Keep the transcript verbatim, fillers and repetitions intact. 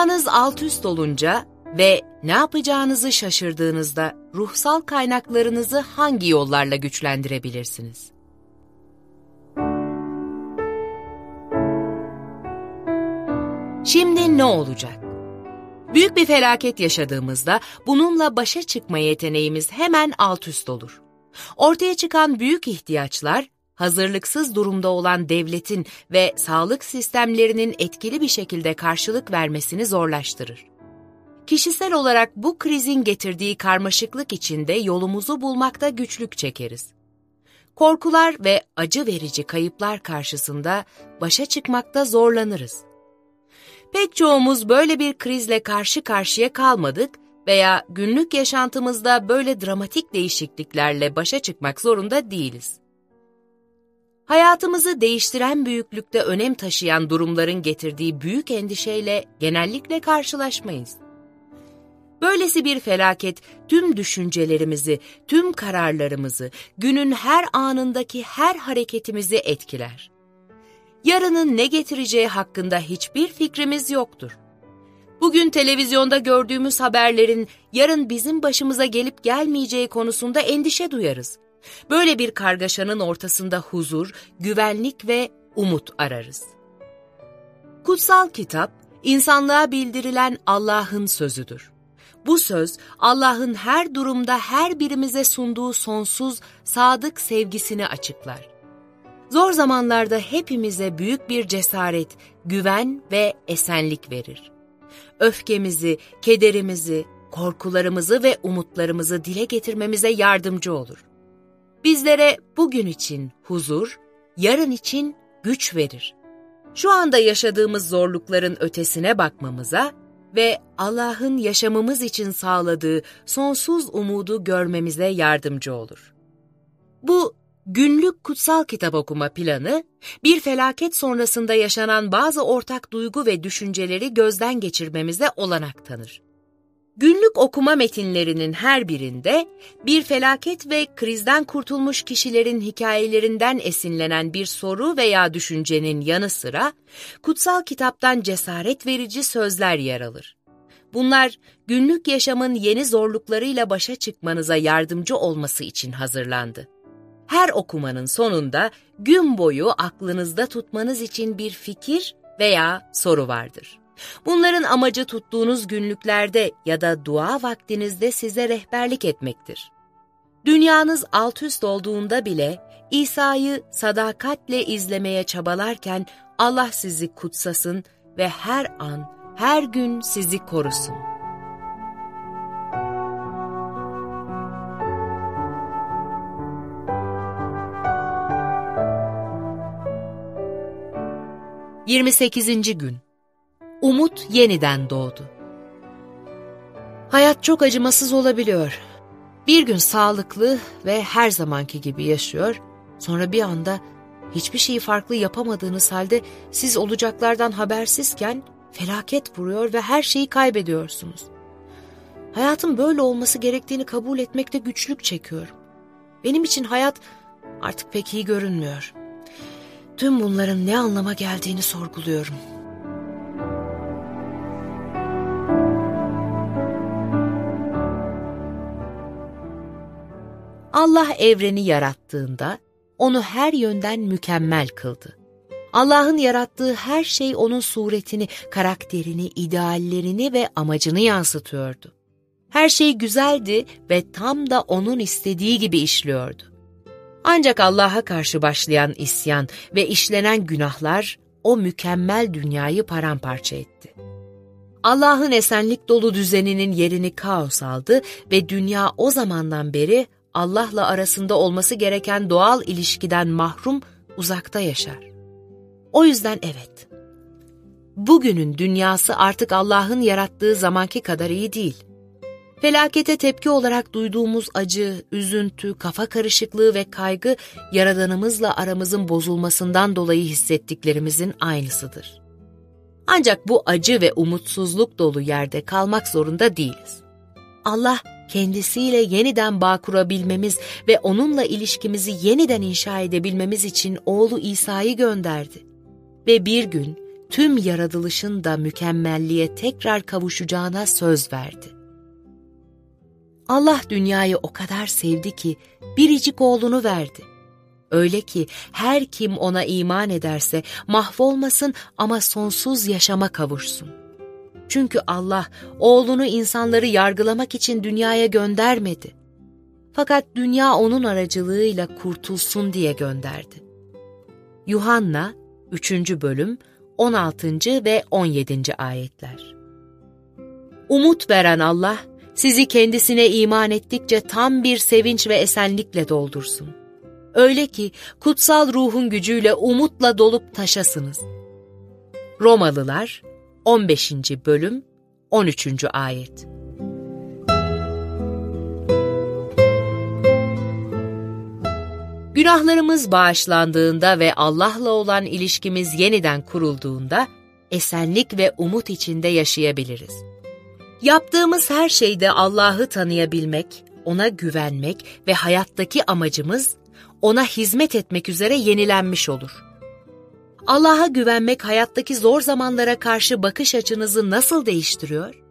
Dünyanız alt üst olunca ve ne yapacağınızı şaşırdığınızda ruhsal kaynaklarınızı hangi yollarla güçlendirebilirsiniz? Şimdi ne olacak? Büyük bir felaket yaşadığımızda bununla başa çıkma yeteneğimiz hemen alt üst olur. Ortaya çıkan büyük ihtiyaçlar, hazırlıksız durumda olan devletin ve sağlık sistemlerinin etkili bir şekilde karşılık vermesini zorlaştırır. Kişisel olarak bu krizin getirdiği karmaşıklık içinde yolumuzu bulmakta güçlük çekeriz. Korkular ve acı verici kayıplar karşısında başa çıkmakta zorlanırız. Pek çoğumuz böyle bir krizle karşı karşıya kalmadık veya günlük yaşantımızda böyle dramatik değişikliklerle başa çıkmak zorunda değiliz. Hayatımızı değiştiren büyüklükte önem taşıyan durumların getirdiği büyük endişeyle genellikle karşılaşmayız. Böylesi bir felaket tüm düşüncelerimizi, tüm kararlarımızı, günün her anındaki her hareketimizi etkiler. Yarının ne getireceği hakkında hiçbir fikrimiz yoktur. Bugün televizyonda gördüğümüz haberlerin yarın bizim başımıza gelip gelmeyeceği konusunda endişe duyarız. Böyle bir kargaşanın ortasında huzur, güvenlik ve umut ararız. Kutsal kitap, insanlığa bildirilen Allah'ın sözüdür. Bu söz, Allah'ın her durumda her birimize sunduğu sonsuz, sadık sevgisini açıklar. Zor zamanlarda hepimize büyük bir cesaret, güven ve esenlik verir. Öfkemizi, kederimizi, korkularımızı ve umutlarımızı dile getirmemize yardımcı olur. Bizlere bugün için huzur, yarın için güç verir. Şu anda yaşadığımız zorlukların ötesine bakmamıza ve Allah'ın yaşamımız için sağladığı sonsuz umudu görmemize yardımcı olur. Bu günlük kutsal kitap okuma planı, bir felaket sonrasında yaşanan bazı ortak duygu ve düşünceleri gözden geçirmemize olanak tanır. Günlük okuma metinlerinin her birinde bir felaket ve krizden kurtulmuş kişilerin hikayelerinden esinlenen bir soru veya düşüncenin yanı sıra kutsal kitaptan cesaret verici sözler yer alır. Bunlar günlük yaşamın yeni zorluklarıyla başa çıkmanıza yardımcı olması için hazırlandı. Her okumanın sonunda gün boyu aklınızda tutmanız için bir fikir veya soru vardır. Bunların amacı tuttuğunuz günlüklerde ya da dua vaktinizde size rehberlik etmektir. Dünyanız alt üst olduğunda bile İsa'yı sadakatle izlemeye çabalarken Allah sizi kutsasın ve her an, her gün sizi korusun. yirmi sekizinci gün. Umut yeniden doğdu. Hayat çok acımasız olabiliyor. Bir gün sağlıklı ve her zamanki gibi yaşıyor, sonra bir anda hiçbir şeyi farklı yapamadığınız halde siz olacaklardan habersizken felaket vuruyor ve her şeyi kaybediyorsunuz. Hayatın böyle olması gerektiğini kabul etmekte güçlük çekiyorum. Benim için hayat artık pek iyi görünmüyor. Tüm bunların ne anlama geldiğini sorguluyorum. Allah evreni yarattığında onu her yönden mükemmel kıldı. Allah'ın yarattığı her şey onun suretini, karakterini, ideallerini ve amacını yansıtıyordu. Her şey güzeldi ve tam da onun istediği gibi işliyordu. Ancak Allah'a karşı başlayan isyan ve işlenen günahlar o mükemmel dünyayı paramparça etti. Allah'ın esenlik dolu düzeninin yerini kaos aldı ve dünya o zamandan beri Allah'la arasında olması gereken doğal ilişkiden mahrum, uzakta yaşar. O yüzden evet, bugünün dünyası artık Allah'ın yarattığı zamanki kadar iyi değil. Felakete tepki olarak duyduğumuz acı, üzüntü, kafa karışıklığı ve kaygı, Yaradanımızla aramızın bozulmasından dolayı hissettiklerimizin aynısıdır. Ancak bu acı ve umutsuzluk dolu yerde kalmak zorunda değiliz. Allah, kendisiyle yeniden bağ kurabilmemiz ve onunla ilişkimizi yeniden inşa edebilmemiz için oğlu İsa'yı gönderdi. Ve bir gün tüm yaratılışın da mükemmelliğe tekrar kavuşacağına söz verdi. Allah dünyayı o kadar sevdi ki biricik oğlunu verdi. Öyle ki her kim ona iman ederse mahvolmasın ama sonsuz yaşama kavuşsun. Çünkü Allah oğlunu insanları yargılamak için dünyaya göndermedi. Fakat dünya onun aracılığıyla kurtulsun diye gönderdi. Yuhanna üçüncü bölüm on altıncı ve on yedinci ayetler. Umut veren Allah, sizi kendisine iman ettikçe tam bir sevinç ve esenlikle doldursun. Öyle ki kutsal ruhun gücüyle umutla dolup taşasınız. Romalılar on beşinci bölüm on üçüncü ayet. Günahlarımız bağışlandığında ve Allah'la olan ilişkimiz yeniden kurulduğunda esenlik ve umut içinde yaşayabiliriz. Yaptığımız her şeyde Allah'ı tanıyabilmek, ona güvenmek ve hayattaki amacımız ona hizmet etmek üzere yenilenmiş olur. Allah'a güvenmek hayattaki zor zamanlara karşı bakış açınızı nasıl değiştiriyor?